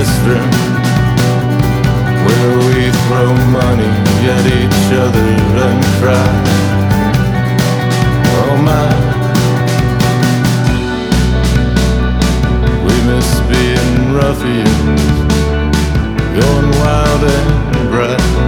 restaurant where we throw money at each other and cry. Oh my, we miss being ruffians, going wild and bright.